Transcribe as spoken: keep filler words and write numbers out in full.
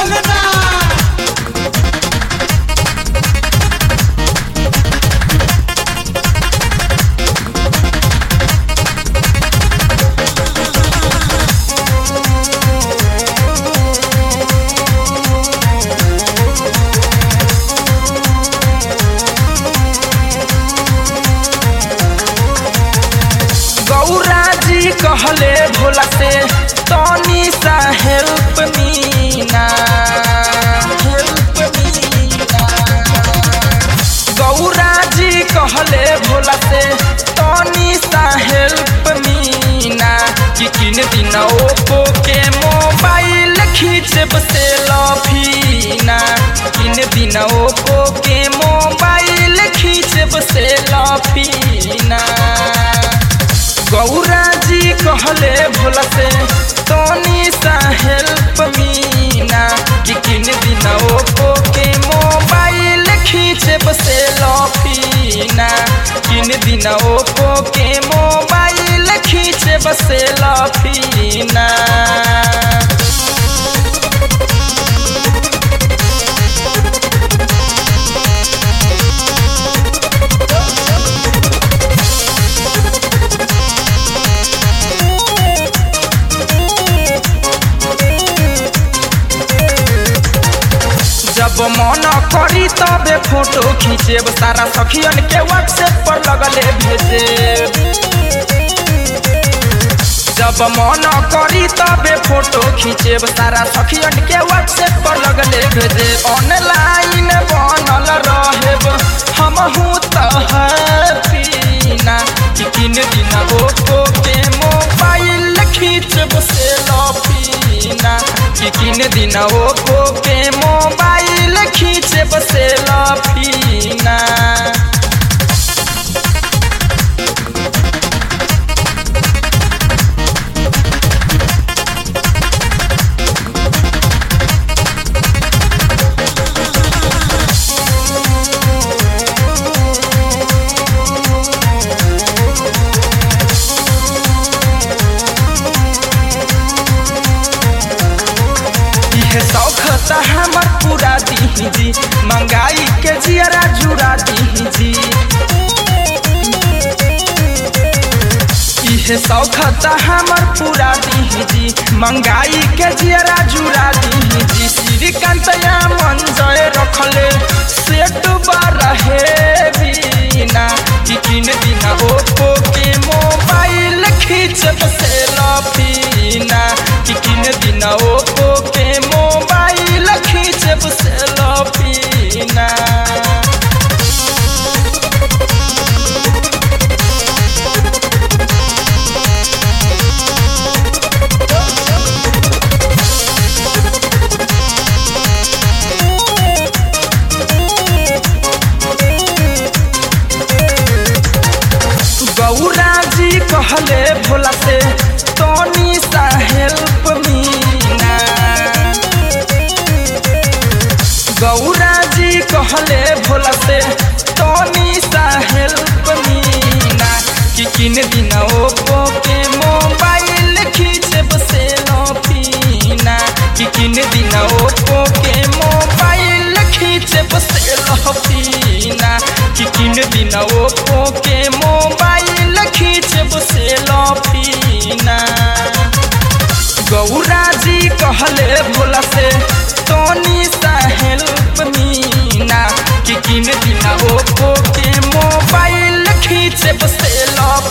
कहले भोला से तनी सा हेल्प मी ना हेल्प मी ना। गौरा जी कहले भोला से तनी सा हेल्प मी ना कि किन दिन ओप्पो के मोबाइल खींचब से लफी ना किन दिन ओप्पो के मोबाइल खींचब से लफी ना। गौरा जी कहले भोला से तनी सा हेल्प मी ना कि किन दिन ओप्पो के मोबाइल खींचब से लफी ना किन दिन ओप्पो के मोबाइल खींचब से लफी ना। जब मन करी तबे फोटो खींचेब सारा सखियन के व्हाट्सएप पर लगले भेजे। जब मन करी तबे फोटो खींचेब सारा सखियन के व्हाट्सएप पर लगले भेजे। ऑनलाइन बनल रहेब हमहू त हैप्पी ना कि किन दिन ओप्पो के मोबाइल खींचब से लफी ना कि किन दिन ओप्पो के मोबाइल खींचब से लफी ना। शौख त हमर पूरा दी जी मंगाई के जियरा जुड़ा दी जी। इहे शौख त हमर पूरा दी जी मंगाई के जियरा जुड़ा दी जी। श्रीकांत या मंजय रखले सेट रहे बिना कि किन दिन ओप्पो के मोबाइल खींचब से लफी ना कि किन दिन ओप्पो के मोबाइल खींचब से लफी ना। गौरा जी कहले भोला से तनी सा हेल्प मी ना। गौरा जी कहले भोला से तनी सा हेल्प मी ना कि किन दिन ओप्पो के मोबाइल खींचब से लफी ना कि किन दिन ओप्पो के मोबाइल खींचब से लफी ना कि किन दिन ओप्पो के मोबाइल खींचब से लफी ना। गौरा जी कहले भोला से तनी सा हेल्प मी ना कि किन दिन ओप्पो के मोबाइल खींचब से लफी